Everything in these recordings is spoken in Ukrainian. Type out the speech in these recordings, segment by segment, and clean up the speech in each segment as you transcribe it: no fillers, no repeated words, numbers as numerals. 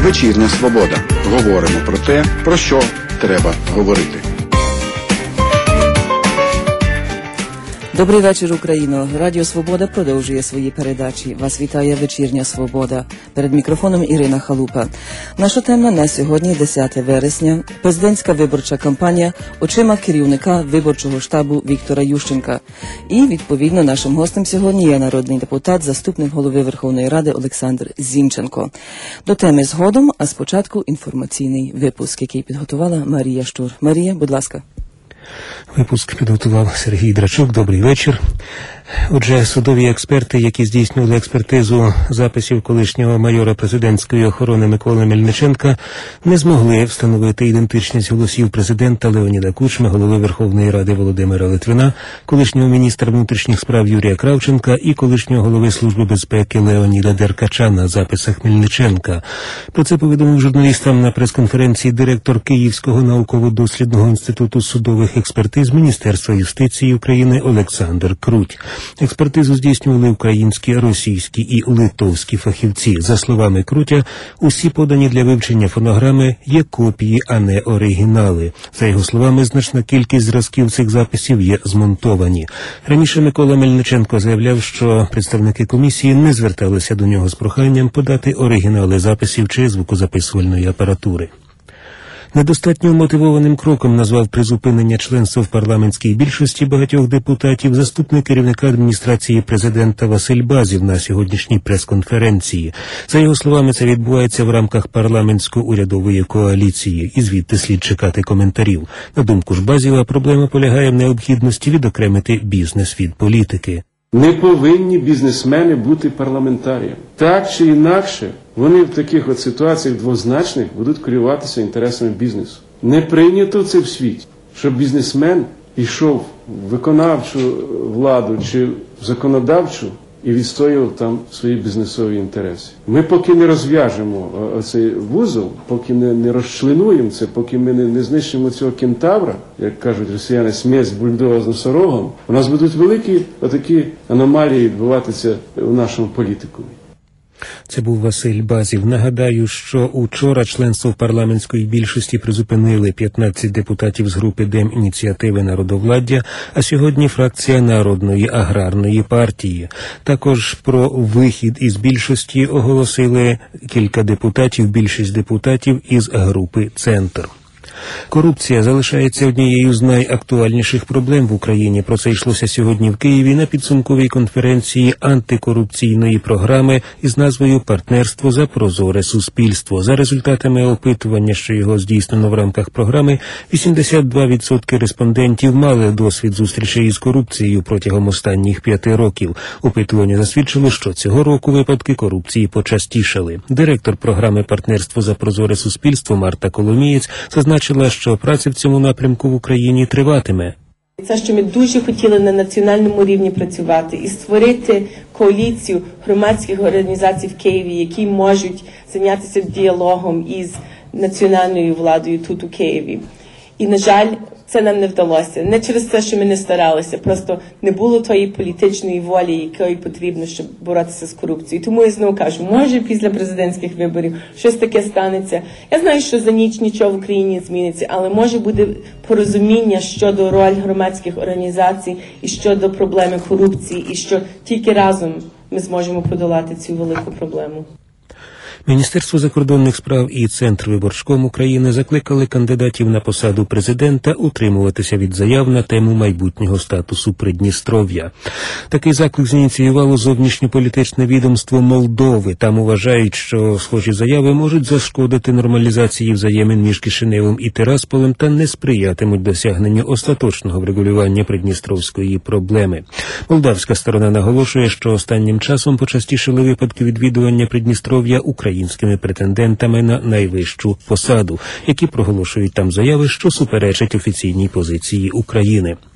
Вечірня Свобода. Говоримо про те, про що треба говорити. Добрий вечір, Україно. Радіо Свобода продовжує свої передачі. Вас вітає Вечірня Свобода. Перед мікрофоном Ірина Халупа. Наша тема на сьогодні 10 вересня. Президентська виборча кампанія очима керівника виборчого штабу Віктора Ющенка. І, відповідно, нашим гостем сьогодні є народний депутат, заступник голови Верховної Ради Олександр Зінченко. До теми згодом, а спочатку інформаційний випуск, який підготувала Марія Штур. Марія, будь ласка. Випуск підготував Сергій Драчук. Добрий вечір. Отже, судові експерти, які здійснювали експертизу записів колишнього майора президентської охорони Миколи Мельниченка, не змогли встановити ідентичність голосів президента Леоніда Кучми, голови Верховної Ради Володимира Литвина, колишнього міністра внутрішніх справ Юрія Кравченка і колишнього голови Служби безпеки Леоніда Деркача на записах Мельниченка. Про це повідомив журналістам на прес-конференції директор Київського науково-дослідного інституту судових експертиз Міністерства юстиції України Олександр Круть. Експертизу здійснювали українські, російські і литовські фахівці. За словами Крутя, усі подані для вивчення фонограми є копії, а не оригінали. За його словами, значна кількість зразків цих записів є змонтовані. Раніше Микола Мельниченко заявляв, що представники комісії не зверталися до нього з проханням подати оригінали записів чи звукозаписувальної апаратури. Недостатньо мотивованим кроком назвав призупинення членства в парламентській більшості багатьох депутатів заступник керівника адміністрації президента Василь Базів на сьогоднішній прес-конференції. За його словами, це відбувається в рамках парламентсько-урядової коаліції, і звідти слід чекати коментарів. На думку ж Базіва, проблема полягає в необхідності відокремити бізнес від політики. Не повинні бізнесмени бути парламентаріями. Так чи інакше, вони в таких от ситуаціях двозначних будуть керуватися інтересами бізнесу. Не прийнято це в світі, щоб бізнесмен йшов в виконавчу владу чи в законодавчу і відстоював там свої бізнесові інтереси. Ми поки не розв'яжемо цей вузол, поки не розчленуємо це, поки ми не знищимо цього кентавра, як кажуть росіяни, смесь бульдога з носорогом, у нас будуть великі отакі аномалії відбуватися у нашому політику. Це був Василь Базів. Нагадаю, що учора членство в парламентської більшості призупинили 15 депутатів з групи Демініціативи народовладдя, а сьогодні фракція Народної аграрної партії. Також про вихід із більшості оголосили кілька депутатів, більшість депутатів із групи «Центр». Корупція залишається однією з найактуальніших проблем в Україні. Про це йшлося сьогодні в Києві на підсумковій конференції антикорупційної програми із назвою «Партнерство за прозоре суспільство». За результатами опитування, що його здійснено в рамках програми, 82% респондентів мали досвід зустрічей із корупцією протягом останніх 5 років. Опитування засвідчило, що цього року випадки корупції почастішали. Директор програми «Партнерство за прозоре суспільство» Марта Коломієць зазначила, що праця в цьому напрямку в Україні триватиме. Це, що ми дуже хотіли на національному рівні працювати і створити коаліцію громадських організацій в Києві, які можуть зайнятися діалогом із національною владою тут у Києві. І, на жаль, це нам не вдалося. Не через те, що ми не старалися, просто не було тої політичної волі, якої потрібно, щоб боротися з корупцією. Тому я знову кажу, може після президентських виборів щось таке станеться. Я знаю, що за ніч нічого в Україні зміниться, але може буде порозуміння щодо роль громадських організацій і щодо проблеми корупції, і що тільки разом ми зможемо подолати цю велику проблему. Міністерство закордонних справ і Центр виборчком України закликали кандидатів на посаду президента утримуватися від заяв на тему майбутнього статусу Придністров'я. Такий заклик зініціювало зовнішньополітичне відомство Молдови. Там вважають, що схожі заяви можуть зашкодити нормалізації взаємин між Кишиневом і Тирасполем та не сприятимуть досягненню остаточного врегулювання придністровської проблеми. Молдавська сторона наголошує, що останнім часом почастішили випадки відвідування Придністров'я українськими претендентами на найвищу посаду, які проголошують там заяви, що суперечать офіційній позиції України.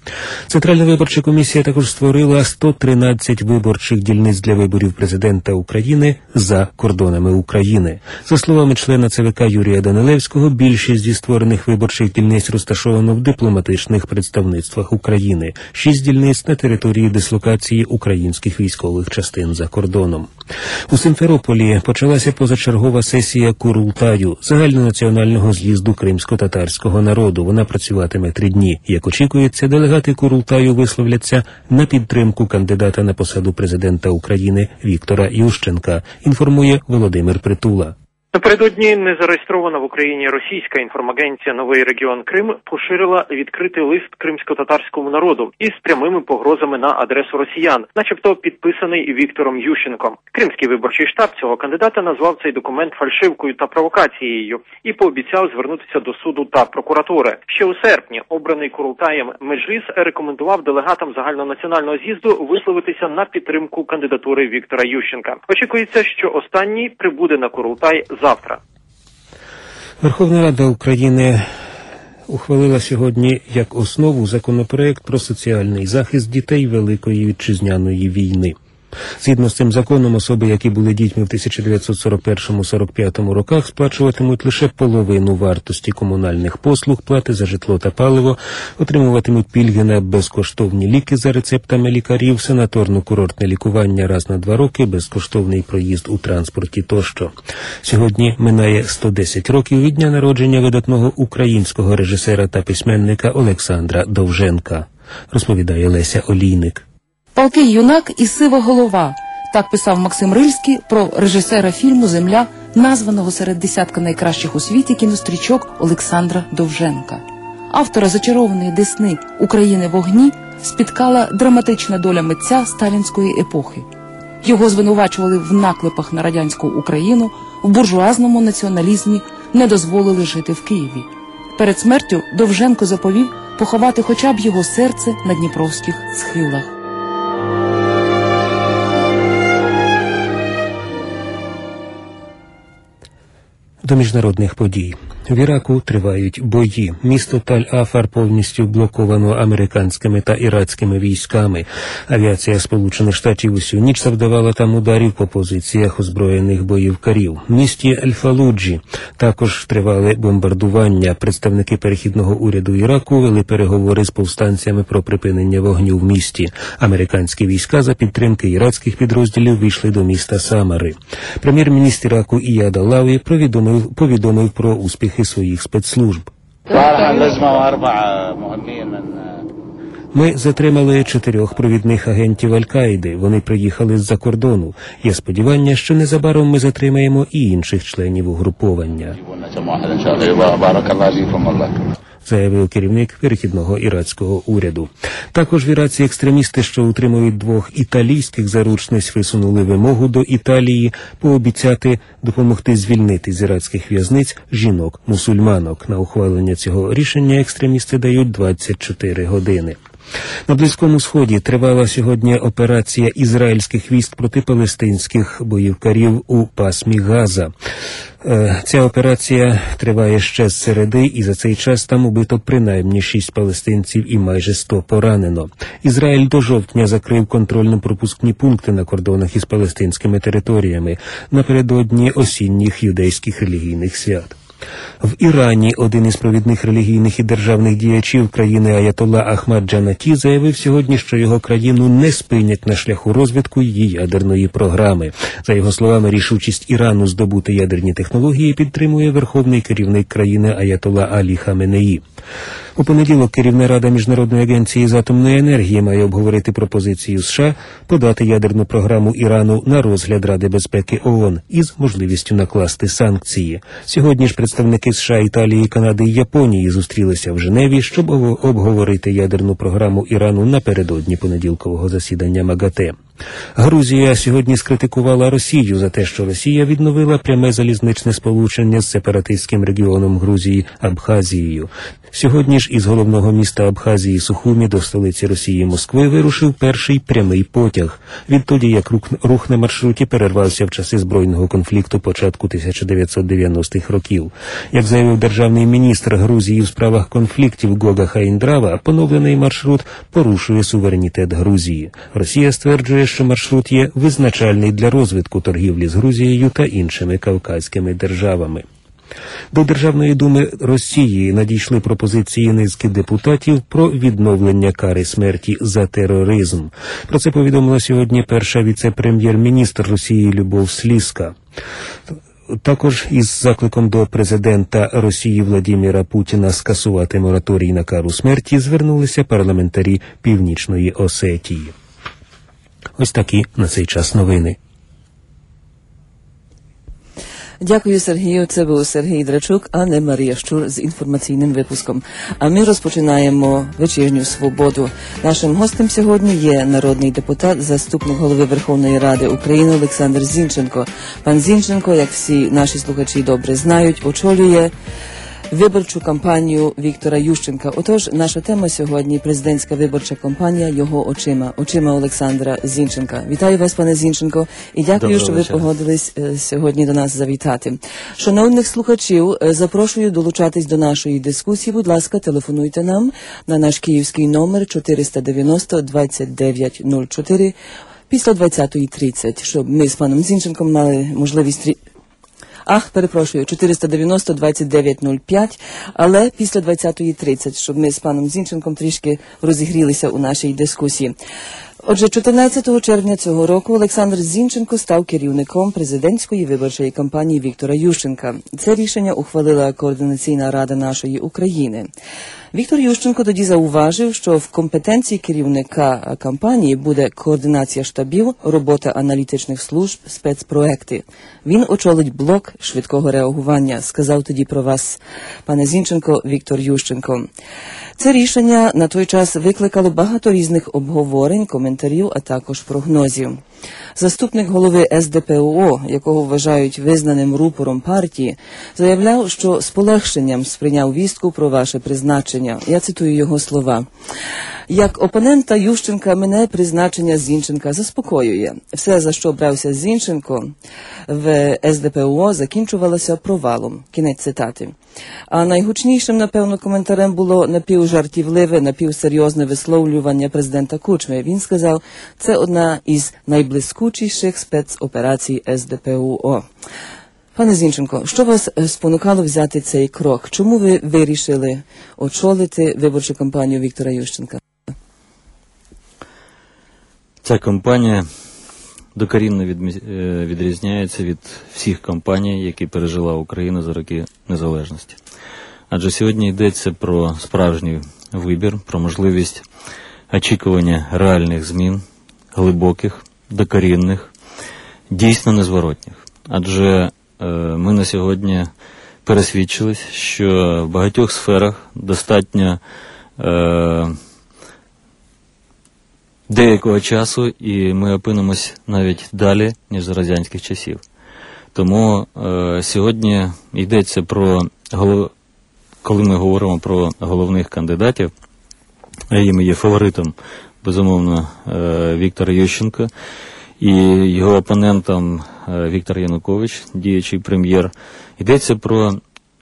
Центральна виборча комісія також створила 113 виборчих дільниць для виборів президента України за кордонами України. За словами члена ЦВК Юрія Данилевського, більшість зі створених виборчих дільниць розташовано в дипломатичних представництвах України. 6 дільниць на території дислокації українських військових частин за кордоном. У Симферополі почалася позачергова сесія Курултаю, загальнонаціонального з'їзду кримсько-татарського народу. Вона працюватиме 3 дні. Як очікується, делегати Курултаю висловляться на підтримку кандидата на посаду президента України Віктора Ющенка, інформує Володимир Притула. Напередодні незареєстрована в Україні російська інформагенція «Новий регіон Крим» поширила відкритий лист кримсько-татарському народу із прямими погрозами на адресу росіян, начебто підписаний Віктором Ющенком. Кримський виборчий штаб цього кандидата назвав цей документ фальшивкою та провокацією і пообіцяв звернутися до суду та прокуратури. Ще у серпні обраний Курултаєм Меджліс рекомендував делегатам загальнонаціонального з'їзду висловитися на підтримку кандидатури Віктора Ющенка. Очікується, що останній прибуде на Курултай завтра. Верховна Рада України ухвалила сьогодні як основу законопроект про соціальний захист дітей Великої Вітчизняної війни. Згідно з цим законом, особи, які були дітьми в 1941-45 роках, сплачуватимуть лише половину вартості комунальних послуг, плати за житло та паливо, отримуватимуть пільги на безкоштовні ліки за рецептами лікарів, санаторно-курортне лікування раз на 2 роки, безкоштовний проїзд у транспорті тощо. Сьогодні минає 110 років від дня народження видатного українського режисера та письменника Олександра Довженка, розповідає Леся Олійник. «Палкий юнак і сива голова» – так писав Максим Рильський про режисера фільму «Земля», названого серед десятка найкращих у світі кінострічок Олександра Довженка. Автора «Зачарованої Десни України в огні» спіткала драматична доля митця сталінської епохи. Його звинувачували в наклепах на радянську Україну, в буржуазному націоналізмі, не дозволили жити в Києві. Перед смертю Довженко заповів поховати хоча б його серце на дніпровських схилах. До міжнародних подій. В Іраку тривають бої. Місто Таль-Афар повністю блоковано американськими та іракськими військами. Авіація Сполучених Штатів усю ніч завдавала там ударів по позиціях озброєних бойовиків. В місті Ель-Фалуджі також тривали бомбардування. Представники перехідного уряду Іраку вели переговори з повстанцями про припинення вогню в місті. Американські війська за підтримки іракських підрозділів вийшли до міста Самари. Прем'єр-міністр Іраку Ияд Аллаві повідомив про успіхи своїх спецслужб. Ми затримали 4 провідних агентів Аль-Каїди. Вони приїхали з-за кордону. Є сподівання, що незабаром ми затримаємо і інших членів угруповання, заявив керівник перехідного іракського уряду. Також в Іраці екстремісти, що утримують 2 італійських заручниць, висунули вимогу до Італії пообіцяти допомогти звільнити з іракських в'язниць жінок-мусульманок. На ухвалення цього рішення екстремісти дають 24 години. На Близькому Сході тривала сьогодні операція ізраїльських військ проти палестинських бойовиків у пасмі Газа. Ця операція триває ще з середи, і за цей час там убито принаймні 6 палестинців і майже 100 поранено. Ізраїль до жовтня закрив контрольно-пропускні пункти на кордонах із палестинськими територіями напередодні осінніх юдейських релігійних свят. В Ірані один із провідних релігійних і державних діячів країни Аятолла Ахмад Джанаті заявив сьогодні, що його країну не спинять на шляху розвитку її ядерної програми. За його словами, рішучість Ірану здобути ядерні технології підтримує верховний керівник країни Аятолла Алі Хаменеї. У понеділок керівна рада Міжнародної агенції з атомної енергії має обговорити пропозицію США подати ядерну програму Ірану на розгляд Ради безпеки ООН із можливістю накласти санкції. Сьогодні ж представники США, Італії, Канади і Японії зустрілися в Женеві, щоб обговорити ядерну програму Ірану напередодні понеділкового засідання МАГАТЕ. Грузія сьогодні скритикувала Росію за те, що Росія відновила пряме залізничне сполучення з сепаратистським регіоном Грузії Абхазією. Сьогодні ж із головного міста Абхазії Сухумі до столиці Росії Москви вирушив перший прямий потяг. Відтоді, як рух на маршруті перервався в часи збройного конфлікту початку 1990-х років. Як заявив державний міністр Грузії у справах конфліктів Гога Хаїндрава, поновлений маршрут порушує суверенітет Грузії. Росія стверджує, що маршрут є визначальний для розвитку торгівлі з Грузією та іншими кавказькими державами. До Державної думи Росії надійшли пропозиції низки депутатів про відновлення кари смерті за тероризм. Про це повідомила сьогодні перша віце-прем'єр-міністр Росії Любов Слізка. Також із закликом до президента Росії Владимира Путіна скасувати мораторій на кару смерті звернулися парламентарі Північної Осетії. Ось такі на цей час новини. Дякую, Сергію. Це був Сергій Драчук, а не Марія Щур з інформаційним випуском. А ми розпочинаємо вечірню свободу. Нашим гостем сьогодні є народний депутат, заступник голови Верховної Ради України Олександр Зінченко. Пан Зінченко, як всі наші слухачі добре знають, очолює виборчу кампанію Віктора Ющенка. Отож, наша тема сьогодні – президентська виборча кампанія його очима Олександра Зінченка. Вітаю вас, пане Зінченко, і дякую, що ви погодились сьогодні до нас завітати. Шановних слухачів, запрошую долучатись до нашої дискусії. Будь ласка, телефонуйте нам на наш київський номер 490-2904 після 20:30, щоб ми з паном Зінченком мали можливість... перепрошую, 490-2905, але після 20:30, щоб ми з паном Зінченком трішки розігрілися у нашій дискусії. Отже, 14 червня цього року Олександр Зінченко став керівником президентської виборчої кампанії Віктора Ющенка. Це рішення ухвалила Координаційна рада нашої України. Віктор Ющенко тоді зауважив, що в компетенції керівника кампанії буде координація штабів, робота аналітичних служб, спецпроекти. Він очолить блок швидкого реагування, сказав тоді про вас, пане Зінченко, Віктор Ющенко. Це рішення на той час викликало багато різних обговорень, коментарів, а також прогнозів. Заступник голови СДПУО, якого вважають визнаним рупором партії, заявляв, що з полегшенням сприйняв вістку про ваше призначення. Я цитую його слова. Як опонента Ющенка мене призначення Зінченка заспокоює. Все, за що брався Зінченко в СДПУО, закінчувалося провалом. Кінець цитати. А найгучнішим, напевно, коментарем було напівжартівливе, напівсерйозне висловлювання президента Кучми. Він сказав, це одна із найблискучіших спецоперацій СДПУО. Пане Зінченко, що вас спонукало взяти цей крок? Чому ви вирішили очолити виборчу кампанію Віктора Ющенка? Ця кампанія докорінно відрізняється від всіх кампаній, які пережила Україна за роки незалежності. Адже сьогодні йдеться про справжній вибір, про можливість очікування реальних змін, глибоких, докорінних, дійсно незворотніх. Адже ми на сьогодні пересвідчились, що в багатьох сферах достатньо деякого часу, і ми опинимось навіть далі, ніж за радянських часів. Тому сьогодні йдеться про, коли ми говоримо про головних кандидатів, а їм є фаворитом, безумовно, Віктор Ющенко, і його опонентом Віктор Янукович, діючий прем'єр, йдеться про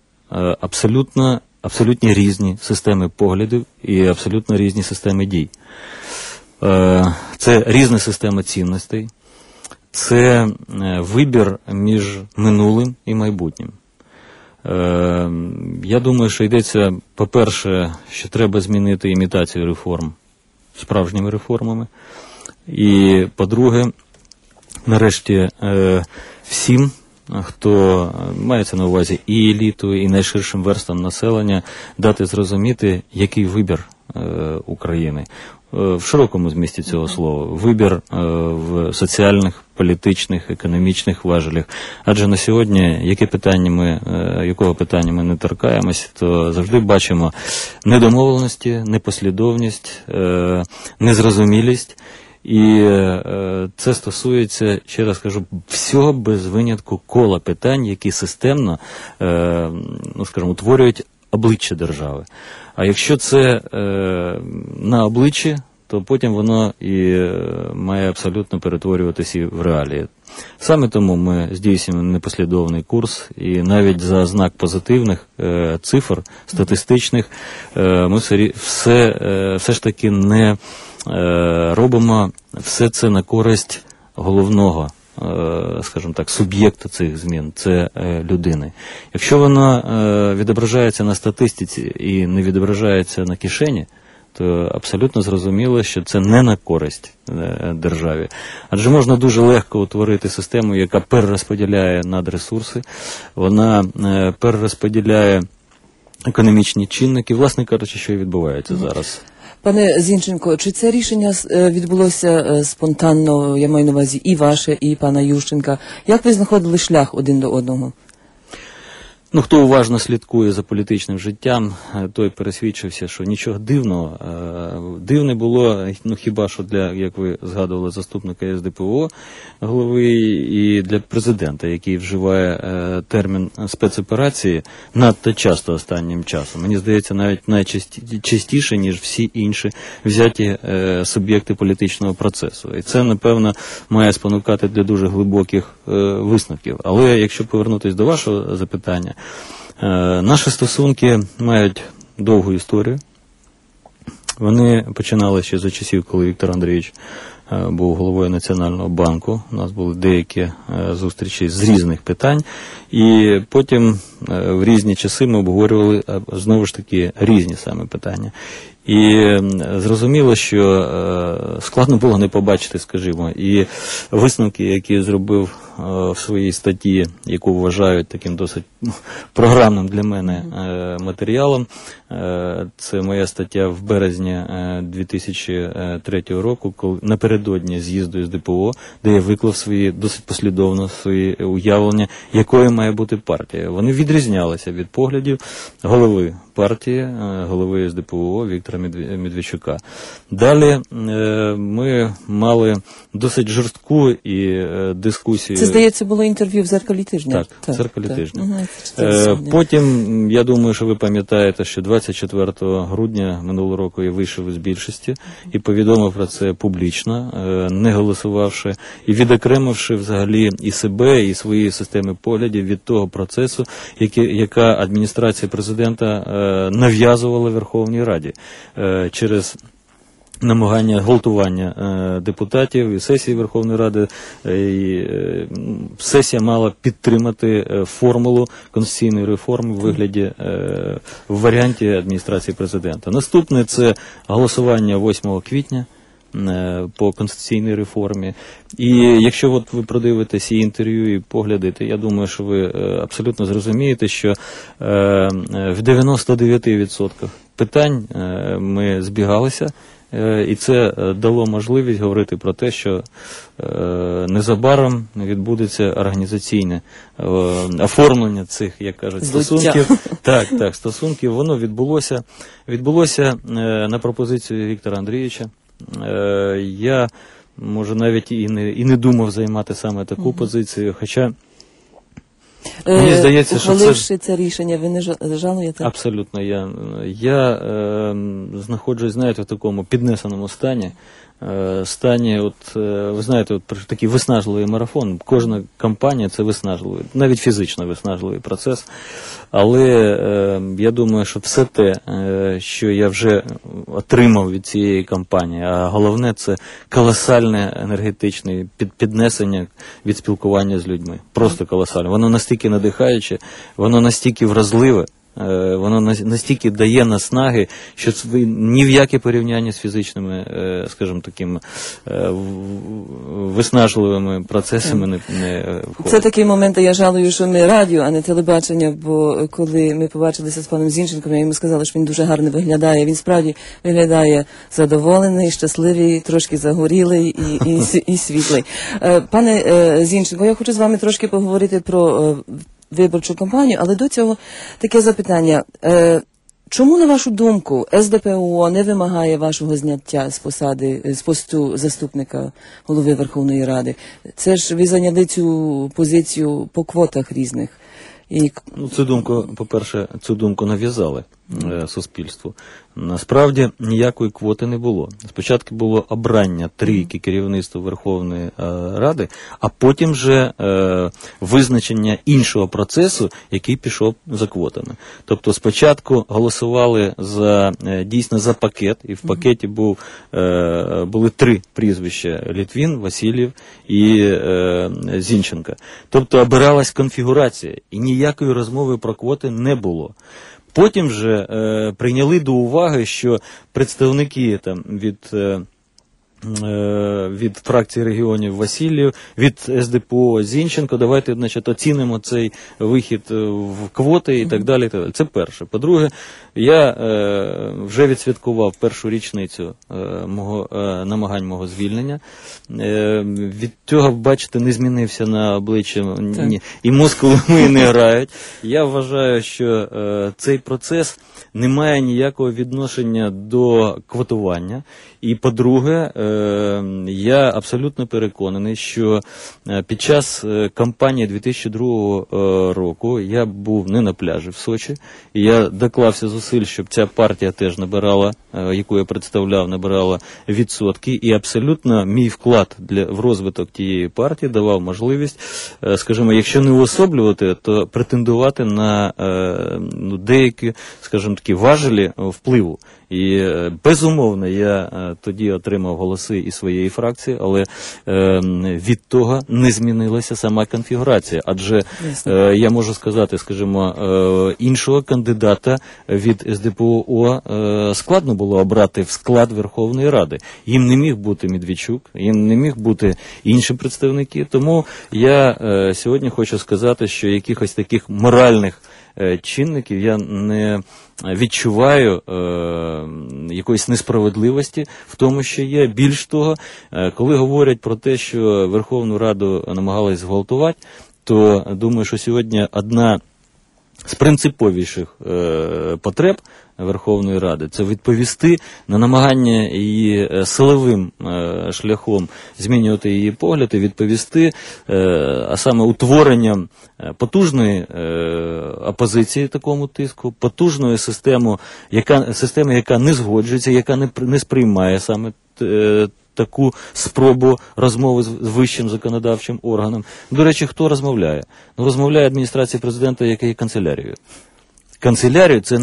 абсолютні різні системи поглядів і абсолютно різні системи дій. Це різна система цінностей, це вибір між минулим і майбутнім. Я думаю, що йдеться, по-перше, що треба змінити імітацію реформ справжніми реформами. І, по-друге, нарешті, всім, хто мається на увазі і еліту, і найширшим верствам населення, дати зрозуміти, який вибір України. В широкому змісті цього слова. Вибір в соціальних, політичних, економічних важелях. Адже на сьогодні, якого питання ми не торкаємось, то завжди бачимо недомовленості, непослідовність, незрозумілість І це стосується, ще раз кажу, всього без винятку кола питань, які системно, ну, скажімо, утворюють обличчя держави. А якщо це на обличчі, то потім воно і має абсолютно перетворюватися в реалії. Саме тому ми здійснюємо непослідовний курс, і навіть за знак позитивних цифр, статистичних, ми все ж таки не робимо все це на користь головного, скажімо так, суб'єкта цих змін – це людини. Якщо воно відображається на статистиці і не відображається на кишені, то абсолютно зрозуміло, що це не на користь державі. Адже можна дуже легко утворити систему, яка перерозподіляє надресурси, вона перерозподіляє економічні чинники, власне кажучи, що і відбувається зараз. Пане Зінченко, чи це рішення відбулося спонтанно, я маю на увазі і ваше, і пана Ющенка? Як ви знаходили шлях один до одного? Ну, хто уважно слідкує за політичним життям, той пересвідчився, що нічого дивного. Дивне було, ну, хіба що для, як ви згадували, заступника СДПО голови і для президента, який вживає термін спецоперації надто часто останнім часом. Мені здається, навіть найчастіше, ніж всі інші взяті суб'єкти політичного процесу. І це, напевно, має спонукати для дуже глибоких висновків. Але якщо повернутися до вашого запитання, наші стосунки мають довгу історію. Вони починали ще за часів, коли Віктор Андрійович був головою Національного банку. У нас були деякі зустрічі з різних питань. І потім в різні часи ми обговорювали, знову ж таки, різні саме питання. І зрозуміло, що складно було не побачити, скажімо, і висновки, які зробив в своїй статті, яку вважають таким досить програмним для мене матеріалом. Це моя стаття в березні 2003 року, коли напередодні з'їзду з ДПО, де я виклав свої досить послідовно свої уявлення, якою має бути партія. Вони відрізнялися від поглядів голови партії, голови СДПО Віктора Медведчука. Далі ми мали досить жорстку і дискусію. Це, здається, було інтерв'ю в «Зеркалі тижня». Так, в «Зеркалі тижня». Потім, я думаю, що ви пам'ятаєте, що 24 грудня минулого року я вийшов із більшості і повідомив про це публічно, не голосувавши і відокремивши взагалі і себе, і свої системи поглядів від того процесу, яка адміністрація президента нав'язувала Верховній Раді через намагання гвалтування депутатів і сесії Верховної Ради. І сесія мала підтримати формулу конституційної реформи в вигляді, в варіанті адміністрації президента. Наступне – це голосування 8 квітня по конституційній реформі. І якщо от ви продивитесь і інтерв'ю, і поглядите, я думаю, що ви абсолютно зрозумієте, що в 99% питань ми збігалися, і це дало можливість говорити про те, що незабаром відбудеться організаційне оформлення цих, як кажуть, стосунків. Так, стосунків. Воно відбулося на пропозицію Віктора Андрійовича. Я, може, навіть і не думав займати саме таку позицію, хоча мені здається, що ухваливши це рішення, ви не жалуєте? Абсолютно. Я знаходжусь, знаєте, в такому піднесеному стані, от, ви знаєте, от такий виснажливий марафон. Кожна кампанія – це виснажливий, навіть фізично виснажливий процес. Але я думаю, що все те, що я вже отримав від цієї кампанії, а головне – це колосальне енергетичне піднесення від спілкування з людьми. Просто колосальне. Воно настільки надихаюче, воно настільки вразливе, воно настільки дає наснаги, що ні в яке порівняння з фізичними, скажімо, такими виснажливими процесами не входить. Це такий момент, я жалую, що ми радіо, а не телебачення, бо коли ми побачилися з паном Зінченком, я йому сказала, що він дуже гарно виглядає. Він справді виглядає задоволений, щасливий, трошки загорілий і світлий. Пане Зінченко, я хочу з вами трошки поговорити про виборчу кампанію, але до цього таке запитання. Чому, на вашу думку, СДПУО не вимагає вашого зняття з посади, з посту заступника голови Верховної Ради? Це ж ви зайняли цю позицію по квотах різних. І... Ну, цю думку, по-перше, цю думку нав'язали суспільству. Насправді ніякої квоти не було. Спочатку було обрання трійки керівництва Верховної Ради, а потім вже визначення іншого процесу, який пішов за квотами. Тобто спочатку голосували дійсно за пакет, і в пакеті були 3 прізвища: Литвин, Васильєв і Зінченко. Тобто обиралась конфігурація, і ніякої розмови про квоти не було. Потім вже прийняли до уваги, що представники там від фракції регіонів Васильєв, від СДПО Зінченко, давайте, значить, оцінимо цей вихід в квоти і так далі. Це перше. По-друге, я вже відсвяткував першу річницю намагань мого звільнення. Від цього, бачите, не змінився на обличчя, і мускули мої не грають. Я вважаю, що цей процес не має ніякого відношення до квотування. І, по-друге, я абсолютно переконаний, що під час кампанії 2002 року я був не на пляжі в Сочі, і я доклався зусиль, щоб ця партія теж набирала, яку я представляв, набирала відсотки, і абсолютно мій вклад в розвиток тієї партії давав можливість, скажімо, якщо не уособлювати, то претендувати на деякі, скажімо такі, важелі впливу. І, безумовно, я тоді отримав голоси і своєї фракції, але від того не змінилася сама конфігурація. Адже я можу сказати, скажімо, іншого кандидата від СДПУО складно було обрати в склад Верховної Ради. Їм не міг бути Медведчук, їм не міг бути інші представники. Тому я сьогодні хочу сказати, що якихось таких моральних чинників я не відчуваю якоїсь несправедливості в тому, що є. Більш того, коли говорять про те, що Верховну Раду намагались зґвалтувати, то думаю, що сьогодні одна з принциповіших потреб Верховної Ради – це відповісти на намагання її силовим шляхом змінювати її погляди, відповісти, а саме утворенням потужної опозиції такому тиску, потужної системи, яка не згоджується, яка не сприймає саме таку спробу розмови з вищим законодавчим органом. До речі, хто розмовляє? Ну, розмовляє адміністрація президента, яка є канцелярією. Канцелярію – це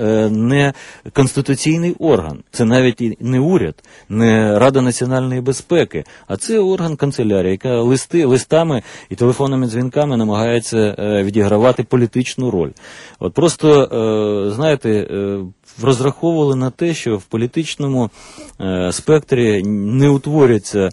не конституційний орган, це навіть і не уряд, не Рада національної безпеки, а це орган канцелярії, яка листами і телефонними дзвінками намагається відігравати політичну роль. От просто, знаєте, розраховували на те, що в політичному спектрі не утворяться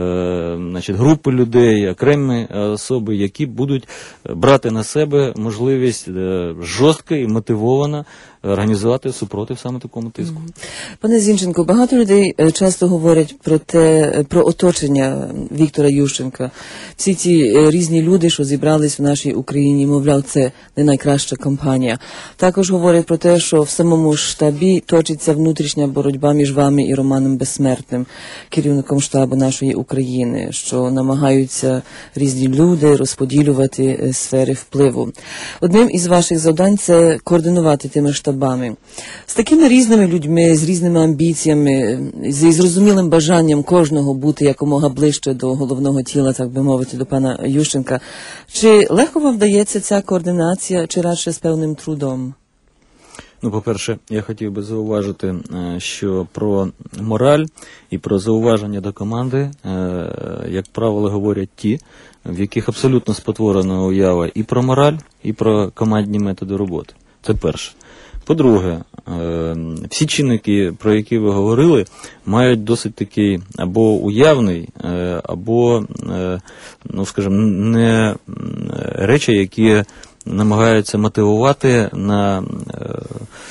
групи людей, окремі особи, які будуть брати на себе можливість жорстко і мотивовано організувати супротив саме такому тиску. Пане Зінченко, багато людей часто говорять про оточення Віктора Ющенка. Всі ці різні люди, що зібрались в нашій Україні, мовляв, це не найкраща кампанія. Також говорять про те, що в самому штабі точиться внутрішня боротьба між вами і Романом Безсмертним, керівником штабу нашої України, що намагаються різні люди розподілювати сфери впливу. Одним із ваших завдань – це координувати тими штабами. З такими різними людьми, з різними амбіціями, зі зрозумілим бажанням кожного бути якомога ближче до головного тіла, так би мовити, до пана Ющенка. Чи легко вам вдається ця координація, чи радше з певним трудом? Ну, по-перше, я хотів би зауважити, що про мораль і про зауваження до команди, як правило, говорять ті, в яких абсолютно спотворена уява і про мораль, і про командні методи роботи. Це перше. По-друге, всі чинники, про які ви говорили, мають досить такий або уявний, або, ну, скажімо, не речі, які намагаються мотивувати на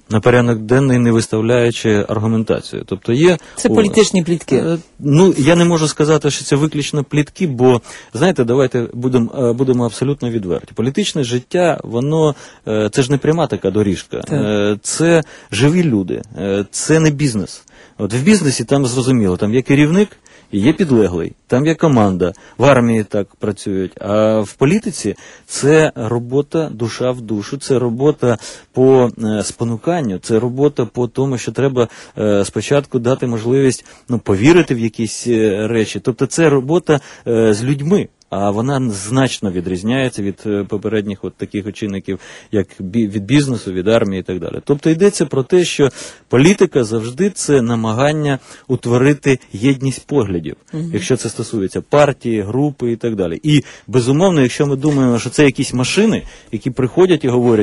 на порядок денний, не виставляючи аргументацію. Тобто є... Це політичні плітки. Ну, я не можу сказати, що це виключно плітки, бо, знаєте, давайте будемо абсолютно відверті. Політичне життя, воно, це ж не пряма така доріжка. Це живі люди, це не бізнес. От в бізнесі там зрозуміло, там є керівник, і є підлеглий, там є команда, в армії так працюють, а в політиці це робота душа в душу, це робота по спонуканню, це робота по тому, що треба спочатку дати можливість повірити в якісь речі, тобто це робота з людьми. А вона значно відрізняється від попередніх от таких чинників, як від бізнесу, від армії і так далі. Тобто йдеться про те, що політика завжди це намагання утворити єдність поглядів, якщо це стосується партії, групи і так далі. І, безумовно, якщо ми думаємо, що це якісь машини, які приходять і говорять,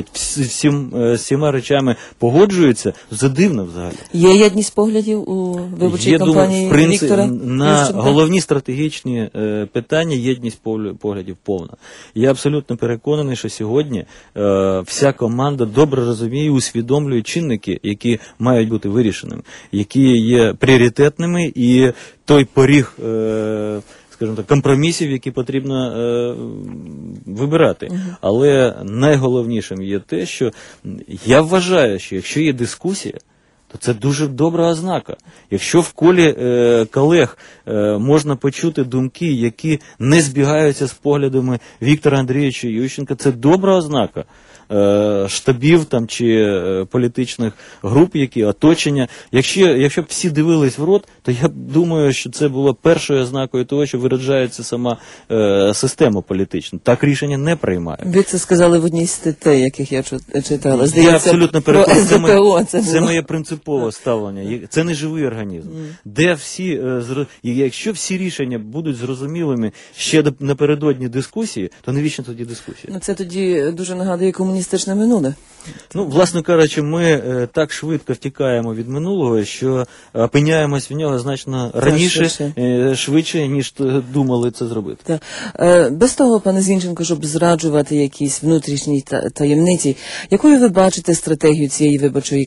всіма речами погоджуються, це дивно взагалі. Є єдність поглядів у виборчій кампанії Віктора Ющенка? На головні стратегічні питання єдність поглядів повна. Я абсолютно переконаний, що сьогодні вся команда добре розуміє і усвідомлює чинники, які мають бути вирішеними, які є пріоритетними, і той поріг, скажімо так, компромісів, які потрібно вибирати. Але найголовнішим є те, що я вважаю, що якщо є дискусія, то це дуже добра ознака. Якщо в колі колег можна почути думки, які не збігаються з поглядами Віктора Андрійовича Ющенка, це добра ознака штабів там чи політичних груп, які оточення. Якщо б всі дивились в рот, то я думаю, що це було першою ознакою того, що виражається сама система політична. Так рішення не приймає. Ви це сказали в одній з статей, яких я читала. Я абсолютно переконаний. Це моє принципове принципове ставлення. Це не живий організм. Де всі, якщо всі рішення будуть зрозумілими ще напередодні дискусії, то навіщо тоді дискусія? Ну, це тоді дуже нагадує комуністичне минуле. Ну, власне кажучи, ми так швидко втікаємо від минулого, що опиняємось в нього значно раніше, швидше, ніж думали це зробити. Так. Без того, пане Зінченко, щоб зраджувати якісь внутрішні таємниці, якою ви бачите стратегію цієї виборчої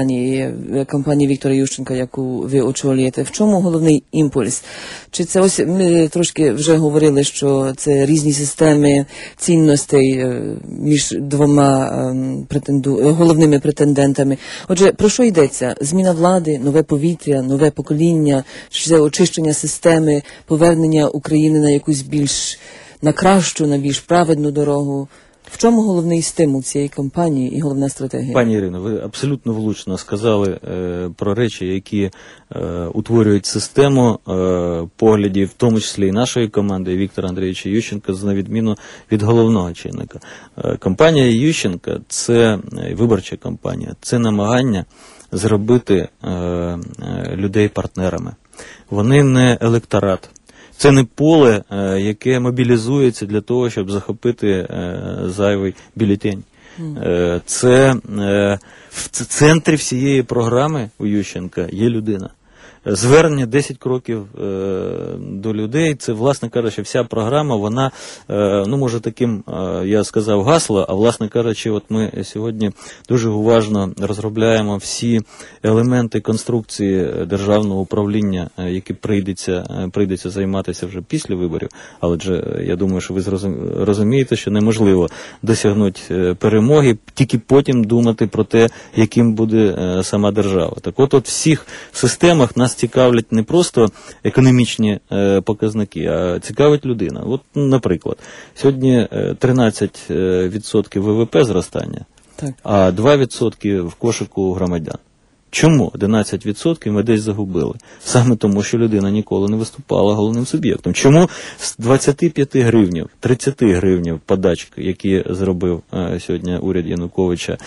кампанії Віктора Ющенка, яку ви очолюєте? В чому головний імпульс? Чи це ось, ми трошки вже говорили, що це різні системи цінностей між двома головними претендентами. Отже, про що йдеться? Зміна влади, нове повітря, нове покоління, це очищення системи, повернення України на якусь більш, на кращу, на більш праведну дорогу. В чому головний стимул цієї кампанії і головна стратегія? Пані Ірино, ви абсолютно влучно сказали про речі, які утворюють систему поглядів, в тому числі і нашої команди, і Віктора Андрійовича Ющенка, на відміну від головного чинника. Кампанія Ющенка – це виборча кампанія, це намагання зробити людей партнерами. Вони не електорат. Це не поле, яке мобілізується для того, щоб захопити зайвий бюлетень. Це в центрі всієї програми у Ющенка є людина. Звернення 10 кроків до людей, це, власне кажучи, вся програма, вона, ну, може таким, я сказав, гасло, а, власне кажучи, от ми сьогодні дуже уважно розробляємо всі елементи конструкції державного управління, які прийдеться займатися вже після виборів, але ж я думаю, що ви розумієте, що неможливо досягнути перемоги, тільки потім думати про те, яким буде сама держава. Так от в всіх системах нас цікавлять не просто економічні показники, а цікавить людина. От, наприклад, сьогодні 13% ВВП зростання, так, а 2% в кошику громадян. Чому 11% ми десь загубили? Саме тому, що людина ніколи не виступала головним суб'єктом. Чому з 25 гривнів, 30 гривнів подачки, які зробив сьогодні уряд Януковича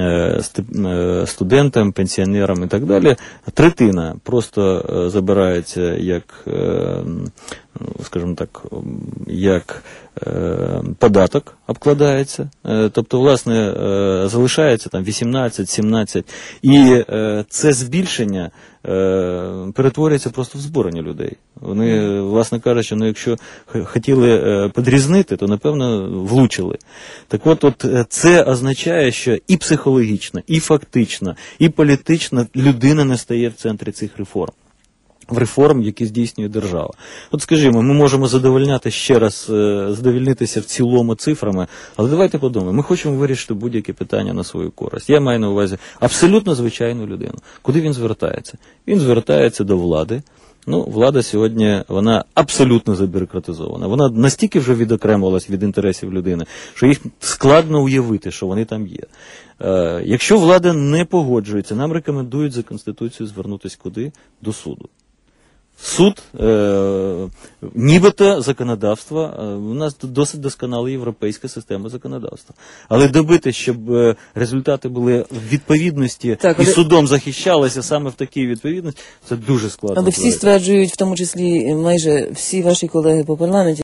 студентам, пенсіонерам і так далі, третина просто забирається як скажімо так, як податок обкладається, тобто, власне, залишається там 18-17, і це збільшення перетворюється просто в збурення людей. Вони, власне кажучи, якщо хотіли підрізнити, то, напевно, влучили. Так от це означає, що і психологічно, і фактично, і політично людина не стає в центрі цих реформ. В реформ, які здійснює держава. От скажімо, ми можемо задовольнитися в цілому цифрами, але давайте подумаємо, ми хочемо вирішити будь-які питання на свою користь. Я маю на увазі абсолютно звичайну людину. Куди він звертається? Він звертається до влади. Влада сьогодні, вона абсолютно забюрократизована. Вона настільки вже відокремилась від інтересів людини, що їх складно уявити, що вони там є. Якщо влада не погоджується, нам рекомендують за Конституцією звернутися куди? До суду. Суд, нібито законодавство, у нас досить досконала європейська система законодавства. Але добити, щоб результати були в відповідності і судом захищалися саме в такій відповідності, це дуже складно. Але всі стверджують, в тому числі майже всі ваші колеги по парламенті,